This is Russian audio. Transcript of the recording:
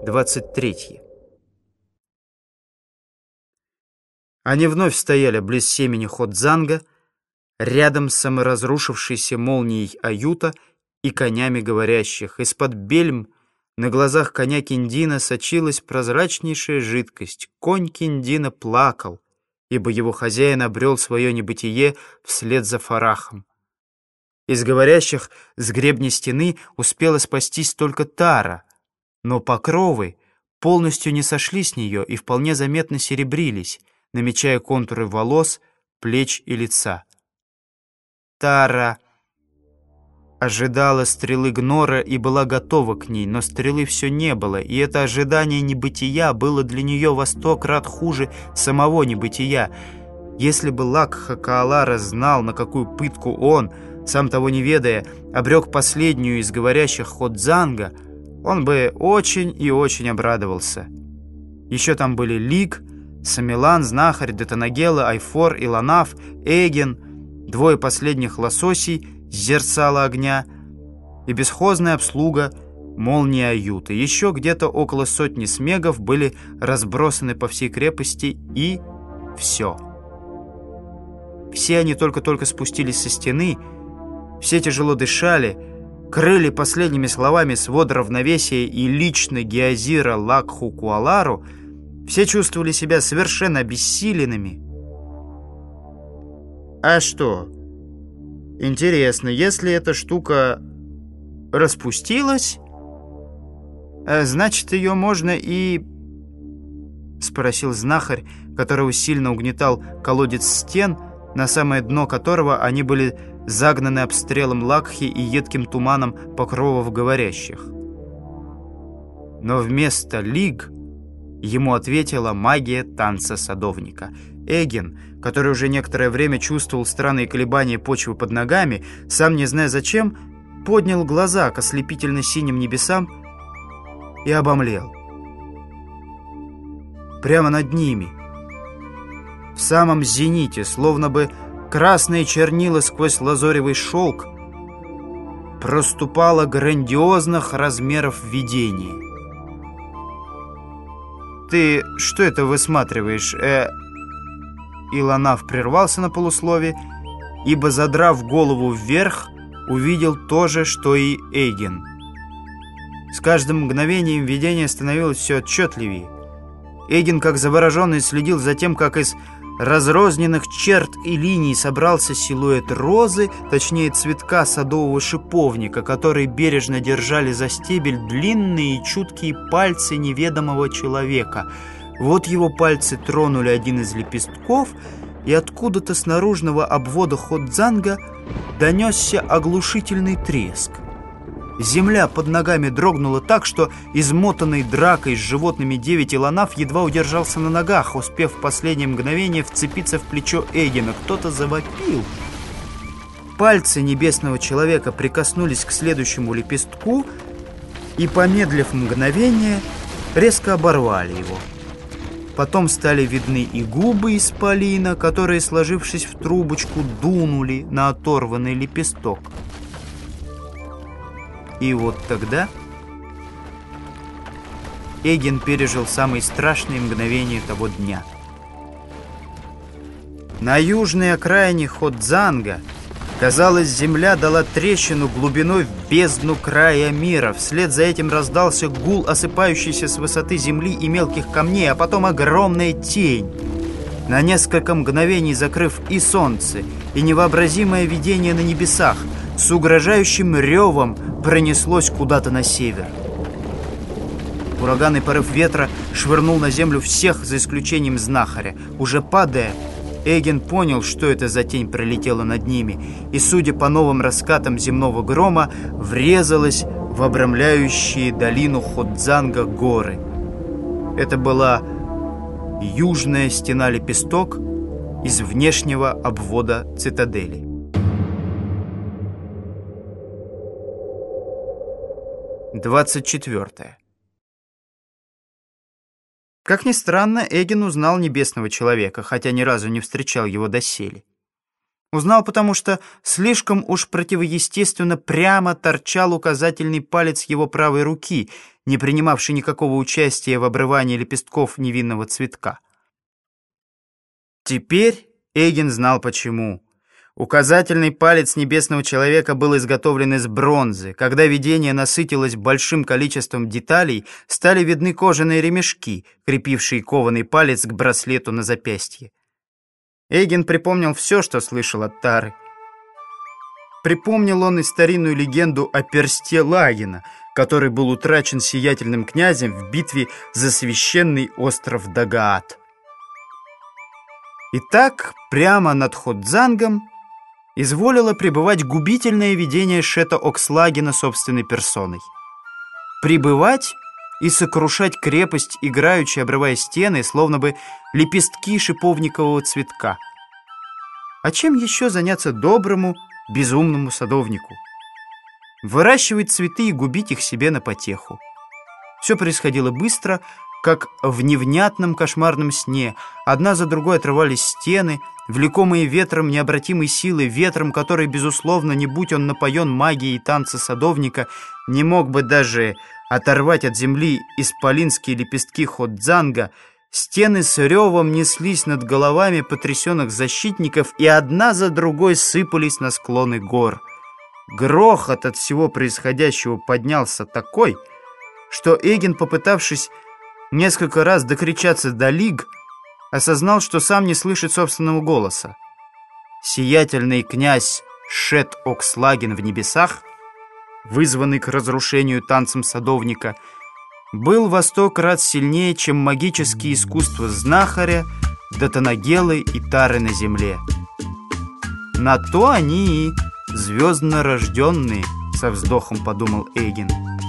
23. Они вновь стояли близ семени Ходзанга, рядом с саморазрушившейся молнией Аюта и конями говорящих. Из-под бельм на глазах коня Киндина сочилась прозрачнейшая жидкость. Конь Киндина плакал, ибо его хозяин обрел свое небытие вслед за Фарахом. Из говорящих с гребня стены успела спастись только Тара, но покровы полностью не сошли с нее и вполне заметно серебрились, намечая контуры волос, плеч и лица. Тара ожидала стрелы Гнора и была готова к ней, но стрелы все не было, и это ожидание небытия было для нее во 100 крат хуже самого небытия. Если бы Лакха Каалара знал, на какую пытку он, сам того не ведая, обрек последнюю из говорящих Ходзанга, он бы очень и очень обрадовался. Еще там были Лик, Самилан, Знахарь, Детанагела, Айфор, Иланаф, Эгин, 2 последних лососей с зерцала огня и бесхозная обслуга молния Аюты. Еще где-то около 100 смегов были разбросаны по всей крепости, и все. Все они только-только спустились со стены, все тяжело дышали, крыли последними словами свод равновесия и лично Геозира Лакху Куалару. Все чувствовали себя совершенно обессиленными. А что? Интересно, если эта штука распустилась, значит, ее можно и... Спросил знахарь, которого сильно угнетал колодец стен, на самое дно которого они были загнаны обстрелом Лакхи и едким туманом покровов говорящих. Но вместо Лиг ему ответила магия танца садовника. Эгин, который уже некоторое время чувствовал странные колебания почвы под ногами, сам не зная зачем, поднял глаза к ослепительно-синим небесам и обомлел. Прямо над ними, в самом зените, словно бы красные чернила сквозь лазоревый шелк, проступало грандиозных размеров видение. «Ты что это высматриваешь?» Иланаф прервался на полуслове, ибо, задрав голову вверх, увидел то же, что и Эгин. С каждым мгновением видение становилось все отчетливее. Эгин, как завороженный, следил за тем, как из разрозненных черт и линий собрался силуэт розы, точнее цветка садового шиповника, который бережно держали за стебель длинные и чуткие пальцы неведомого человека. Вот его пальцы тронули один из лепестков, и откуда-то с наружного обвода Ходзанга донесся оглушительный треск. Земля под ногами дрогнула так, что измотанный дракой с животными 9 Иланаф едва удержался на ногах, успев в последнее мгновение вцепиться в плечо Эгина. Кто-то завопил. Пальцы небесного человека прикоснулись к следующему лепестку и, помедлив мгновение, резко оборвали его. Потом стали видны и губы исполина, которые, сложившись в трубочку, дунули на оторванный лепесток. И вот тогда Эгин пережил самые страшные мгновения того дня. На южной окраине Ходзанга, казалось, земля дала трещину глубиной в бездну края мира. Вслед за этим раздался гул, осыпающийся с высоты земли и мелких камней, а потом огромная тень, на несколько мгновений закрыв и солнце, и невообразимое видение на небесах, с угрожающим ревом пронеслось куда-то на север. Ураганный порыв ветра швырнул на землю всех, за исключением знахаря. Уже падая, Эгин понял, что это за тень пролетела над ними, и, судя по новым раскатам земного грома, врезалась в обрамляющие долину Ходзанга горы. Это была южная стена Лепесток из внешнего обвода цитадели. Двадцать 24. Как ни странно, Эгин узнал небесного человека, хотя ни разу не встречал его доселе. Узнал, потому что слишком уж противоестественно прямо торчал указательный палец его правой руки, не принимавший никакого участия в обрывании лепестков невинного цветка. Теперь Эйген знал почему. Указательный палец небесного человека был изготовлен из бронзы. Когда видение насытилось большим количеством деталей, стали видны кожаные ремешки, крепившие кованый палец к браслету на запястье. Эйген припомнил все, что слышал от Тары. Припомнил он и старинную легенду о персте Лагина, который был утрачен сиятельным князем в битве за священный остров Дагаат. И так прямо над Ходзангом изволило пребывать губительное видение Шета Окслагена собственной персоной. Пребывать и сокрушать крепость, играючи, обрывая стены, словно бы лепестки шиповникового цветка. А чем еще заняться доброму, безумному садовнику? Выращивать цветы и губить их себе на потеху. Все происходило быстро, как в невнятном кошмарном сне. Одна за другой отрывались стены, влекомые ветром необратимой силы, ветром, который, безусловно, не будь он напоен магией танца садовника, не мог бы даже оторвать от земли исполинские лепестки Ходзанга. Стены с ревом неслись над головами потрясенных защитников и одна за другой сыпались на склоны гор. Грохот от всего происходящего поднялся такой, что Эйген, попытавшись несколько раз докричаться до Лиг, осознал, что сам не слышит собственного голоса. Сиятельный князь Шет Окслаген в небесах, вызванный к разрушению танцем садовника, был во 100 крат сильнее, чем магические искусства знахаря, Датанагелы и Тары на земле. На то они и звездно рожденные, со вздохом подумал Эйген.